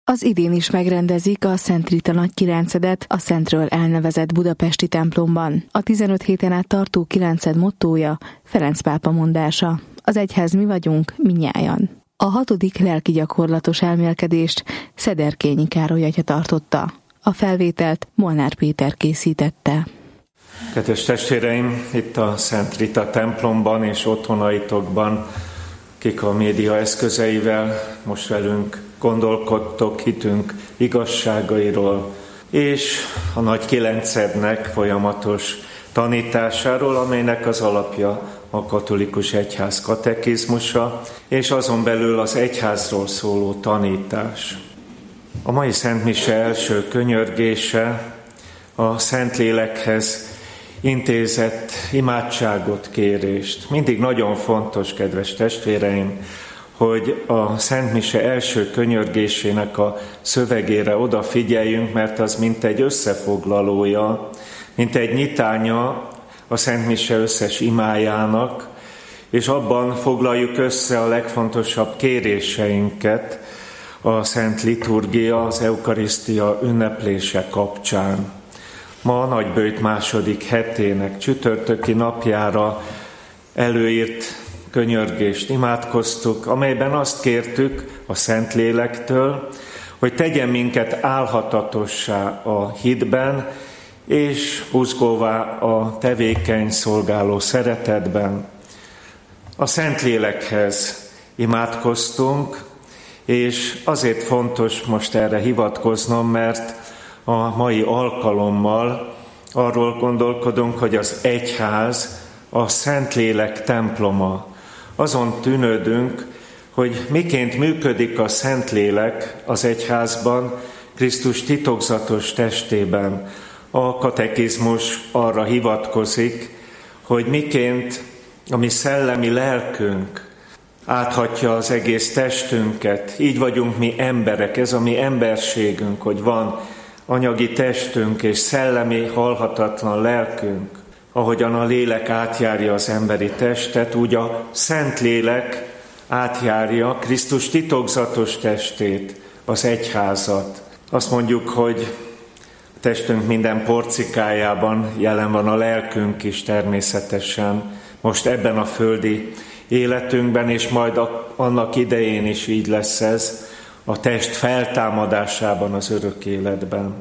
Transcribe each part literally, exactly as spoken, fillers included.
Az idén is megrendezik a Szent Rita Nagykiráncedet a Szentről elnevezett budapesti templomban. A tizenöt héten át tartó kiránced mottója Ferenc pápa mondása. Az egyház mi vagyunk, minnyájan. A hatodik lelki gyakorlatos elmélkedést Szederkényi Károly atya tartotta. A felvételt Molnár Péter készítette. Kedves testvéreim, itt a Szent Rita templomban és otthonaitokban, kik a média eszközeivel most velünk gondolkodtok hitünk igazságairól, és a Nagy Kilencednek folyamatos tanításáról, amelynek az alapja a katolikus egyház katekizmusa, és azon belül az egyházról szóló tanítás. A mai Szent Mise első könyörgése a Szentlélekhez intézett imádságot, kérést. Mindig nagyon fontos, kedves testvéreim, hogy a Szent Mise első könyörgésének a szövegére odafigyeljünk, mert az mint egy összefoglalója, mint egy nyitánya a Szent Mise összes imájának, és abban foglaljuk össze a legfontosabb kéréseinket a Szent Liturgia, az Eukarisztia ünneplése kapcsán. Ma a Nagyböjt második hetének csütörtöki napjára előírt könyörgést imádkoztuk, amelyben azt kértük a Szentlélektől, hogy tegyen minket álhatatossá a hitben, és buzgóvá a tevékeny, szolgáló szeretetben. A Szentlélekhez imádkoztunk, és azért fontos most erre hivatkoznom, mert a mai alkalommal arról gondolkodunk, hogy az egyház a Szentlélek temploma. Azon tűnődünk, hogy miként működik a Szentlélek az egyházban, Krisztus titokzatos testében. A katekizmus arra hivatkozik, hogy miként a mi szellemi lelkünk áthatja az egész testünket. Így vagyunk mi emberek, ez a mi emberségünk, hogy van anyagi testünk és szellemi, halhatatlan lelkünk. Ahogyan a lélek átjárja az emberi testet, úgy a Szentlélek átjárja Krisztus titokzatos testét, az egyházat. Azt mondjuk, hogy a testünk minden porcikájában jelen van a lelkünk is természetesen, most ebben a földi életünkben, és majd a, annak idején is így lesz ez, a test feltámadásában, az örök életben.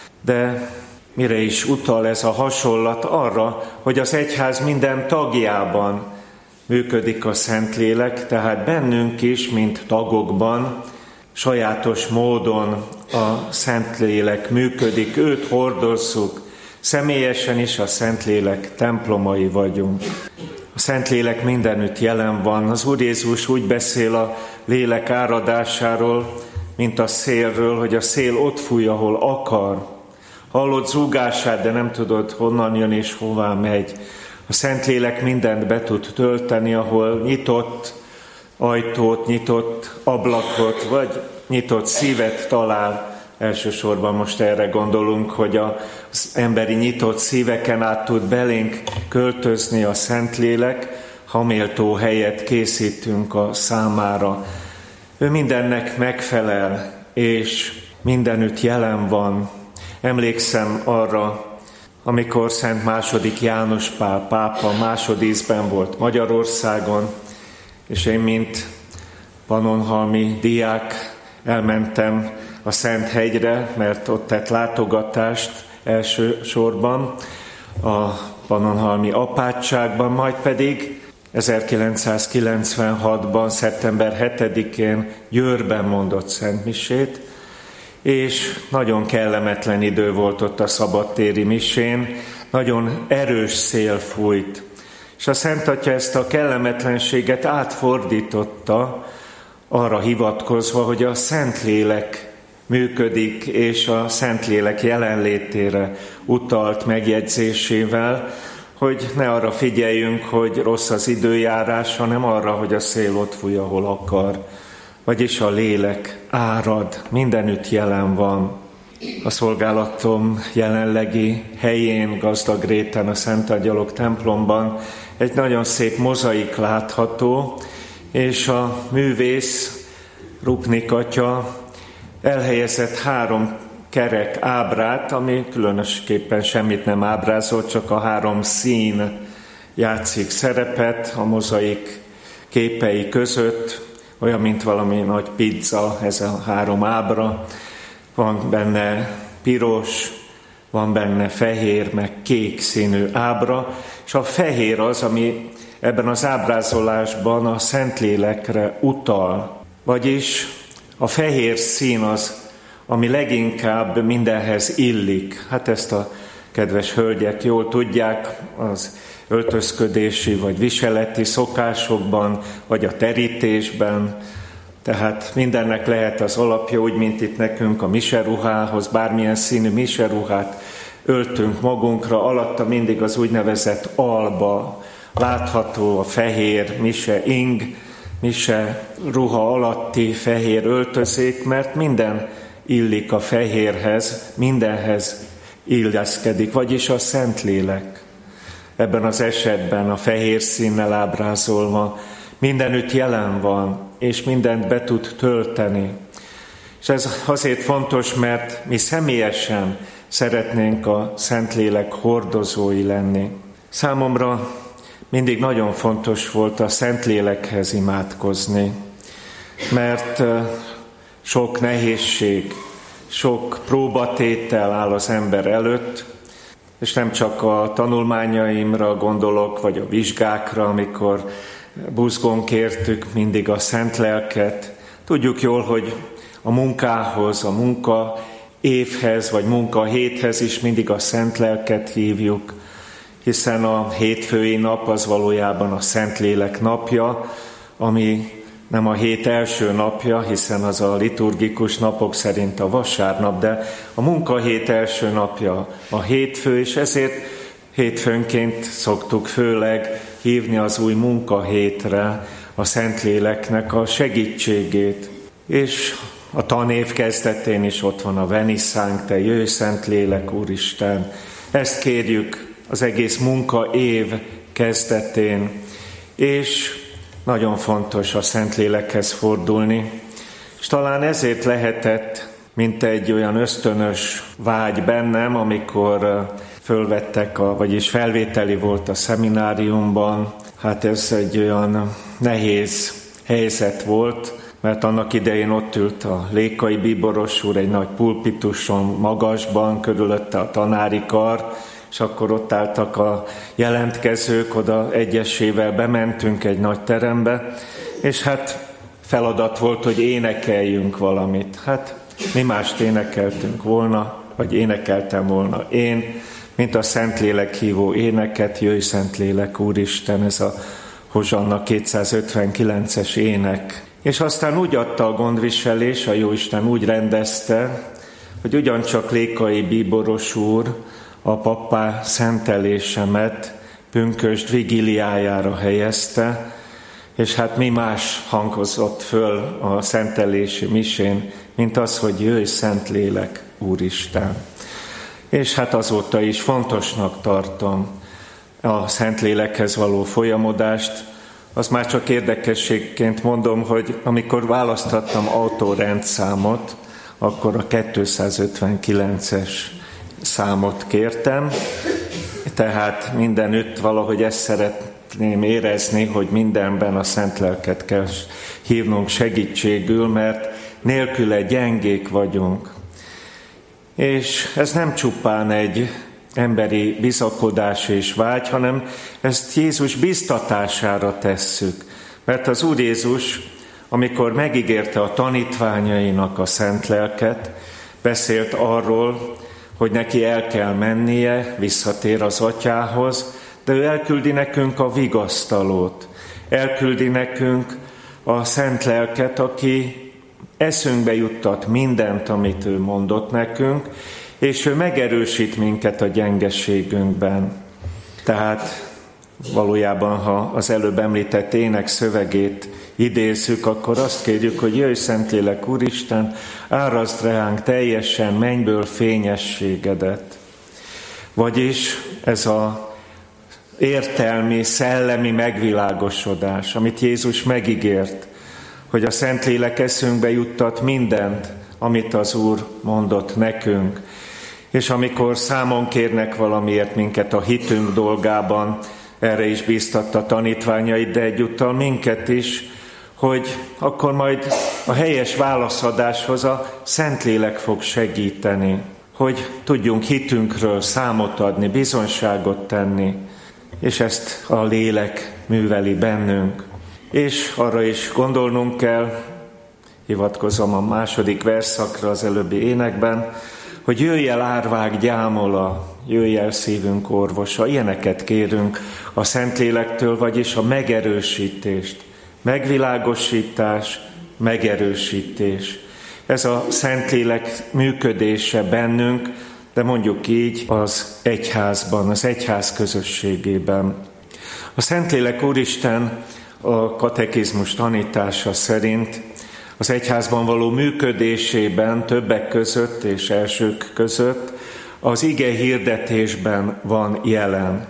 De mire is utal ez a hasonlat? Arra, hogy az egyház minden tagjában működik a Szentlélek, tehát bennünk is, mint tagokban, sajátos módon a Szentlélek működik, őt hordozzuk, személyesen is a Szentlélek templomai vagyunk. A Szentlélek mindenütt jelen van. Az Úr Jézus úgy beszél a lélek áradásáról, mint a szélről, hogy a szél ott fúj, ahol akar. Hallod zúgását, de nem tudod, honnan jön és hová megy. A Szentlélek mindent be tud tölteni, ahol nyitott ajtót, nyitott ablakot, vagy nyitott szívet talál. Elsősorban most erre gondolunk, hogy az emberi nyitott szíveken át tud belénk költözni a Szentlélek, ha méltó helyet készítünk a számára. Ő mindennek megfelel, és mindenütt jelen van. Emlékszem arra, amikor Szent második János Pál pápa másodízben volt Magyarországon, és én, mint pannonhalmi diák elmentem a Szenthegyre, mert ott tett látogatást elsősorban a pannonhalmi apátságban, majd pedig ezerkilencszázkilencvenhatban, szeptember hetedikén Győrben mondott szentmisét, és nagyon kellemetlen idő volt ott a szabadtéri misén, nagyon erős szél fújt, és a Szent Atya ezt a kellemetlenséget átfordította, arra hivatkozva, hogy a Szentlélek működik, és a Szentlélek jelenlétére utalt megjegyzésével, hogy ne arra figyeljünk, hogy rossz az időjárás, hanem arra, hogy a szél ott fúj, ahol akar. Vagyis a lélek árad, mindenütt jelen van. A szolgálatom jelenlegi helyén, Gazdagréten, a Szent Angyalok templomban egy nagyon szép mozaik látható, és a művész, Rupnik atya elhelyezett három kerek ábrát, ami különösképpen semmit nem ábrázol, csak a három szín játszik szerepet a mozaik képei között, olyan, mint valami nagy pizza, ez a három ábra. Van benne piros, van benne fehér, meg kék színű ábra, és a fehér az, ami ebben az ábrázolásban a Szentlélekre utal. Vagyis a fehér szín az, ami leginkább mindenhez illik. Hát ezt a kedves hölgyek jól tudják, az öltözködési vagy viseleti szokásokban, vagy a terítésben. Tehát mindennek lehet az alapja, úgy, mint itt nekünk a miseruhához, bármilyen színű miseruhát öltünk magunkra, alatta mindig az úgynevezett alba látható, a fehér mise ing, mise ruha alatti fehér öltözék, mert minden illik a fehérhez, mindenhez illeszkedik, vagyis a Szentlélek. Ebben az esetben a fehér színnel ábrázolva mindenütt jelen van, és mindent be tud tölteni. És ez azért fontos, mert mi személyesen szeretnénk a Szentlélek hordozói lenni. Számomra mindig nagyon fontos volt a Szentlélekhez imádkozni, mert sok nehézség, sok próbatétel áll az ember előtt, és nem csak a tanulmányaimra gondolok, vagy a vizsgákra, amikor buzgón kértük mindig a szent lelket. Tudjuk jól, hogy a munkához, a munka évhez, vagy munka héthez is mindig a szent lelket hívjuk, hiszen a hétfői nap az valójában a Szentlélek napja, ami nem a hét első napja, hiszen az a liturgikus napok szerint a vasárnap, de a munkahét első napja a hétfő, és ezért hétfőnként szoktuk főleg hívni az új munkahétre a Szentléleknek a segítségét. És a tanév kezdetén is ott van a veniszánk, te jöjj Szentlélek, Úristen. Ezt kérjük az egész munkaév kezdetén, és nagyon fontos a Szentlélekhez fordulni, és talán ezért lehetett, mint egy olyan ösztönös vágy bennem, amikor fölvettek, a, vagyis felvételi volt a szemináriumban. Hát ez egy olyan nehéz helyzet volt, mert annak idején ott ült a Lékai Bíboros úr egy nagy pulpituson, magasban, körülötte a tanári kar, és akkor ott álltak a jelentkezők, oda egyesével bementünk egy nagy terembe, és hát feladat volt, hogy énekeljünk valamit. Hát mi mást énekeltünk volna, vagy énekeltem volna én, mint a Szentlélek hívó éneket, jöjj Szentlélek, Úristen, ez a Hozsanna kétszázötvenkilences ének. És aztán úgy adta a gondviselés, a Jóisten úgy rendezte, hogy ugyancsak Lékai Bíboros úr a pappá szentelésemet pünkösd vigíliájára helyezte, és hát mi más hangozott föl a szentelési misén, mint az, hogy jöjj Szentlélek, Úristen. És hát azóta is fontosnak tartom a Szentlélekhez való folyamodást. Azt már csak érdekességként mondom, hogy amikor választhattam autórendszámot, akkor a kétszázötvenkilences számot kértem, tehát mindenütt valahogy ezt szeretném érezni, hogy mindenben a szent lelket kell hívnunk segítségül, mert nélküle gyengék vagyunk. És ez nem csupán egy emberi bizakodás és vágy, hanem ezt Jézus biztatására tesszük. Mert az Úr Jézus, amikor megígérte a tanítványainak a szent lelket, beszélt arról, hogy neki el kell mennie, visszatér az atyához, de ő elküldi nekünk a vigasztalót, elküldi nekünk a szent lelket, aki eszünkbe juttat mindent, amit ő mondott nekünk, és ő megerősít minket a gyengeségünkben. Tehát valójában, ha az előbb említett ének szövegét idézzük, akkor azt kérjük, hogy jöjj Szentlélek, Úristen, áraszd ránk teljesen mennyből fényességedet. Vagyis ez a értelmi, szellemi megvilágosodás, amit Jézus megígért, hogy a Szentlélek eszünkbe juttat mindent, amit az Úr mondott nekünk. És amikor számon kérnek valamiért minket a hitünk dolgában, erre is bíztatta tanítványait, de egyúttal minket is, hogy akkor majd a helyes válaszadáshoz a Szentlélek fog segíteni, hogy tudjunk hitünkről számot adni, bizonyságot tenni, és ezt a lélek műveli bennünk. És arra is gondolnunk kell, hivatkozom a második versszakra az előbbi énekben, hogy jöjj el árvák gyámola, jöjj el szívünk orvosa, ilyeneket kérünk a Szentlélektől, vagyis a megerősítést, megvilágosítás, megerősítés. Ez a Szentlélek működése bennünk, de mondjuk így az egyházban, az egyház közösségében. A Szentlélek Úristen a katekizmus tanítása szerint az egyházban való működésében többek között és elsők között az ige hirdetésben van jelen.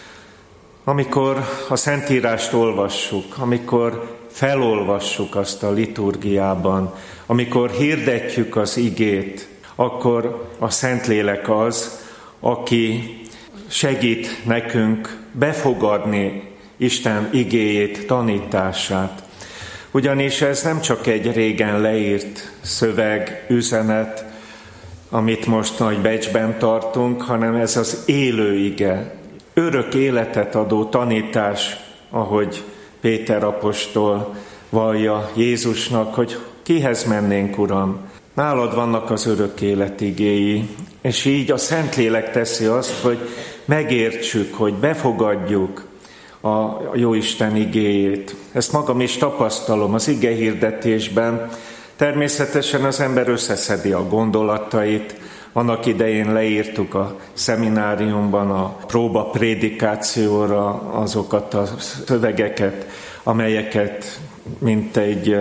Amikor a Szentírást olvassuk, amikor felolvassuk azt a liturgiában, amikor hirdetjük az igét, akkor a Szentlélek az, aki segít nekünk befogadni Isten igéjét, tanítását. Ugyanis ez nem csak egy régen leírt szöveg, üzenet, amit most Nagybecsben tartunk, hanem ez az élő ige, örök életet adó tanítás, ahogy Péter apostol vallja Jézusnak, hogy kihez mennénk, Uram? Nálad vannak az örök élet igéi, és így a Szentlélek teszi azt, hogy megértsük, hogy befogadjuk a Jóisten igéjét. Ezt magam is tapasztalom az ige hirdetésben. Természetesen az ember összeszedi a gondolatait. Annak idején leírtuk a szemináriumban a próba prédikációra azokat a szövegeket, amelyeket mint egy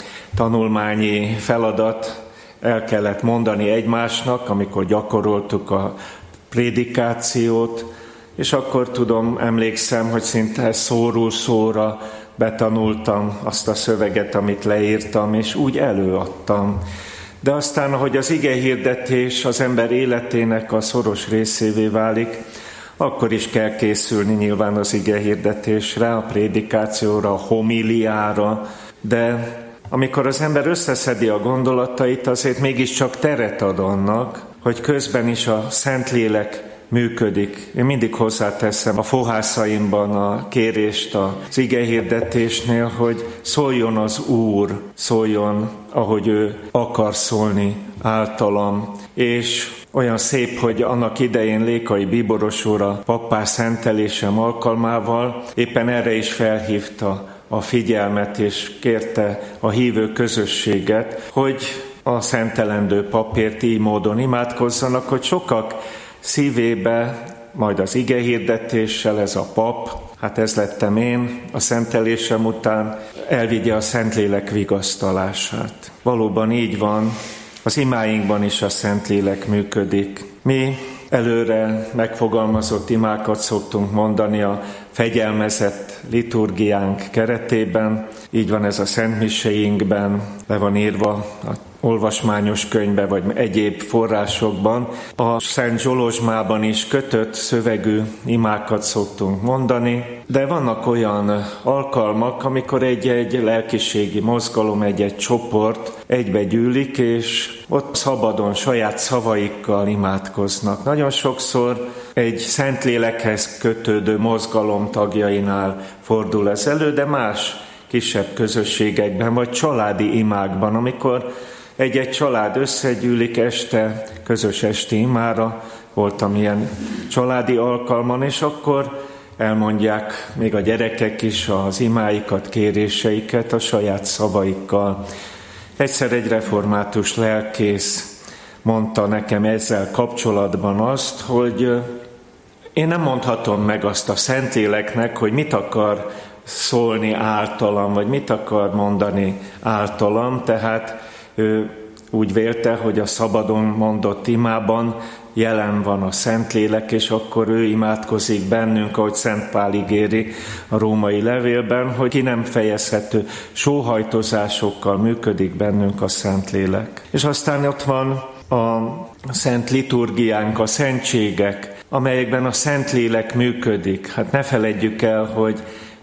tanulmányi feladat el kellett mondani egymásnak, amikor gyakoroltuk a prédikációt, és akkor tudom, emlékszem, hogy szinte szóról szóra betanultam azt a szöveget, amit leírtam, és úgy előadtam. De aztán, ahogy az ige hirdetés az ember életének a szoros részévé válik, akkor is kell készülni nyilván az ige hirdetésre, a prédikációra, a homiliára, de amikor az ember összeszedi a gondolatait, azért mégiscsak teret ad annak, hogy közben is a Szentlélek működik. Én mindig hozzáteszem a fohászaimban a kérést az igehirdetésnél, hogy szóljon az Úr, szóljon, ahogy ő akar szólni általam. És olyan szép, hogy annak idején Lékai Bíboros úr a pappá szentelésem alkalmával éppen erre is felhívta a figyelmet, és kérte a hívő közösséget, hogy a szentelendő papért így módon imádkozzanak, hogy sokak szívébe, majd az ige hirdetéssel ez a pap, hát ez lettem én a szentelésem után, elvigye a Szentlélek vigasztalását. Valóban így van, az imáinkban is a Szentlélek működik. Mi előre megfogalmazott imákat szoktunk mondani a fegyelmezett liturgiánk keretében, így van ez a szentmiséinkben, le van írva a olvasmányos könyvben, vagy egyéb forrásokban. A Szent Zsolozsmában is kötött szövegű imákat szoktunk mondani, de vannak olyan alkalmak, amikor egy-egy lelkiségi mozgalom, egy-egy csoport egybegyűlik, és ott szabadon, saját szavaikkal imádkoznak. Nagyon sokszor egy Szentlélekhez kötődő mozgalom tagjainál fordul ez elő, de más kisebb közösségekben, vagy családi imákban, amikor egy-egy család összegyűlik este, közös esti imára, voltam ilyen családi alkalman, és akkor elmondják még a gyerekek is az imáikat, kéréseiket a saját szavaikkal. Egyszer egy református lelkész mondta nekem ezzel kapcsolatban azt, hogy én nem mondhatom meg azt a Szentléleknek, hogy mit akar szólni általam, vagy mit akar mondani általam, tehát ő úgy vélte, hogy a szabadon mondott imában jelen van a Szentlélek, és akkor ő imádkozik bennünk, ahogy Szent Pál ígéri a római levélben, hogy ki nem fejezhető sóhajtozásokkal működik bennünk a Szentlélek. És aztán ott van a szent liturgiánk, a szentségek, amelyekben a Szentlélek működik. Hát ne feledjük el, hogy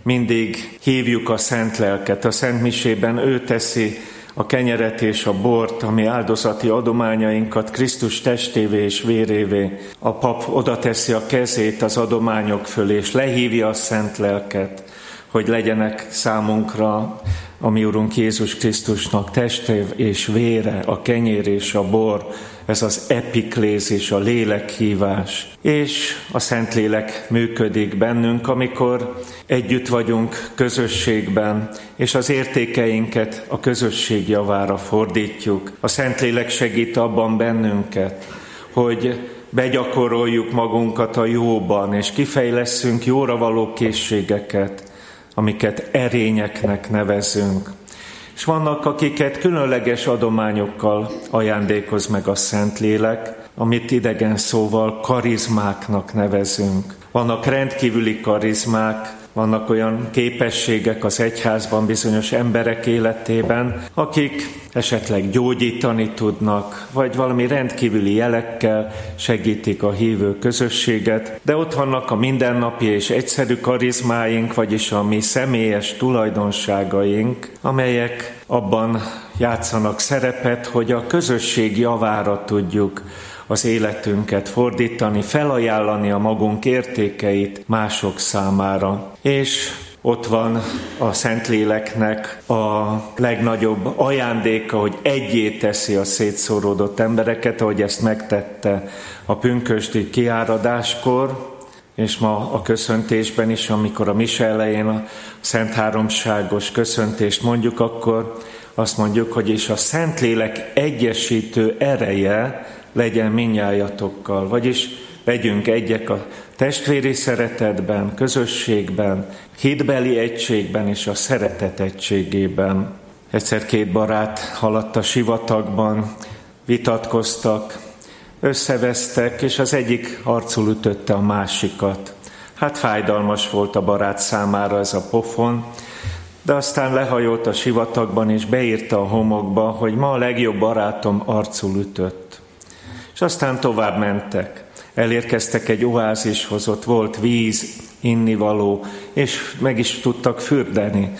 mindig hívjuk a Szent Lelket. A Szent Misében ő teszi a kenyeret és a bort, ami áldozati adományainkat Krisztus testévé és vérévé. A pap oda teszi a kezét az adományok fölé, és lehívja a Szent Lelket, hogy legyenek számunkra a mi Urunk Jézus Krisztusnak teste és vére, a kenyér és a bor, ez az epiklézis, a lélekhívás. És a Szentlélek működik bennünk, amikor együtt vagyunk közösségben, és az értékeinket a közösség javára fordítjuk. A Szentlélek segít abban bennünket, hogy begyakoroljuk magunkat a jóban, és kifejlesszünk jóra való készségeket, amiket erényeknek nevezünk. És vannak, akiket különleges adományokkal ajándékoz meg a Szentlélek, amit idegen szóval karizmáknak nevezünk. Vannak rendkívüli karizmák, vannak olyan képességek az egyházban bizonyos emberek életében, akik esetleg gyógyítani tudnak, vagy valami rendkívüli jelekkel segítik a hívő közösséget, de ott vannak a mindennapi és egyszerű karizmáink, vagyis a mi személyes tulajdonságaink, amelyek abban játszanak szerepet, hogy a közösség javára tudjuk az életünket fordítani, felajánlani a magunk értékeit mások számára. És ott van a Szentléleknek a legnagyobb ajándéka, hogy egyé teszi a szétszóródott embereket, ahogy ezt megtette a pünkösdi kiáradáskor, és ma a köszöntésben is, amikor a mise elején a Szent Háromságos köszöntést mondjuk, akkor azt mondjuk, hogy és a Szentlélek egyesítő ereje legyen mindnyájatokkal, vagyis legyünk egyek a testvéri szeretetben, közösségben, hitbeli egységben és a szeretet egységében. Egyszer két barát haladt a sivatagban, vitatkoztak, összevesztek, és az egyik arcul ütötte a másikat. Hát fájdalmas volt a barát számára ez a pofon, de aztán lehajolt a sivatagban, és beírta a homokba, hogy ma a legjobb barátom arcul ütött. És aztán tovább mentek. Elérkeztek egy oázishoz, ott volt víz, innivaló, és meg is tudtak fürdeni.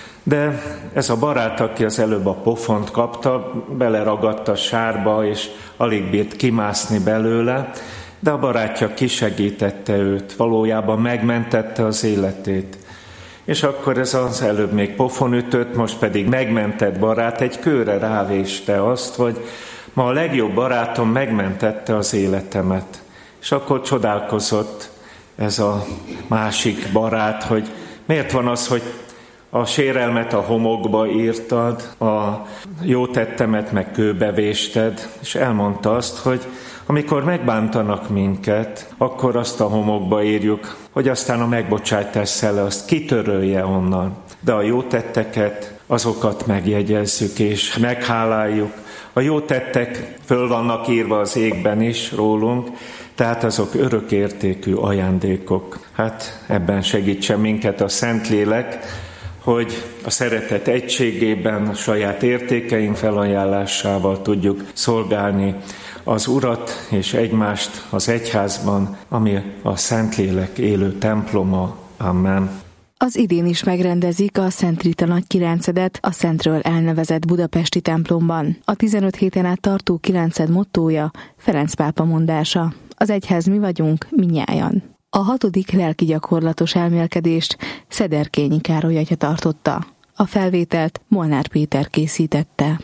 De ez a barát, aki az előbb a pofont kapta, beleragadt a sárba, és alig bírt kimászni belőle, de a barátja kisegítette őt, valójában megmentette az életét. És akkor ez az előbb még pofon ütött, most pedig megmentett barát egy kőre rávéste azt, hogy ma a legjobb barátom megmentette az életemet. És akkor csodálkozott ez a másik barát, hogy miért van az, hogy a sérelmet a homokba írtad, a jó tettemet meg kőbe vésted, és elmondta azt, hogy amikor megbántanak minket, akkor azt a homokba írjuk, hogy aztán a megbocsátás szele azt kitörölje onnan. De a jó tetteket, azokat megjegyezzük és megháláljuk. A jó tettek föl vannak írva az égben is rólunk, tehát azok örökértékű ajándékok. Hát ebben segítsen minket a Szentlélek, hogy a szeretet egységében, a saját értékeink felajánlásával tudjuk szolgálni az Urat és egymást az egyházban, ami a Szentlélek élő temploma. Amen. Az idén is megrendezik a Szent Rita nagykiráncedet a Szentről elnevezett budapesti templomban. A tizenöt héten át tartó kilenced mottója Ferenc pápa mondása. Az egyház mi vagyunk, minnyájan. A hatodik lelki gyakorlatos elmélkedést Szederkényi Károly atya tartotta. A felvételt Molnár Péter készítette.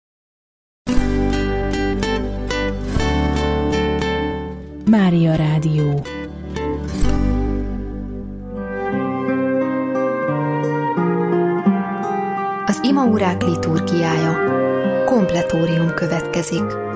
Mária Rádió. Az imaórák liturgiája. Kompletórium következik.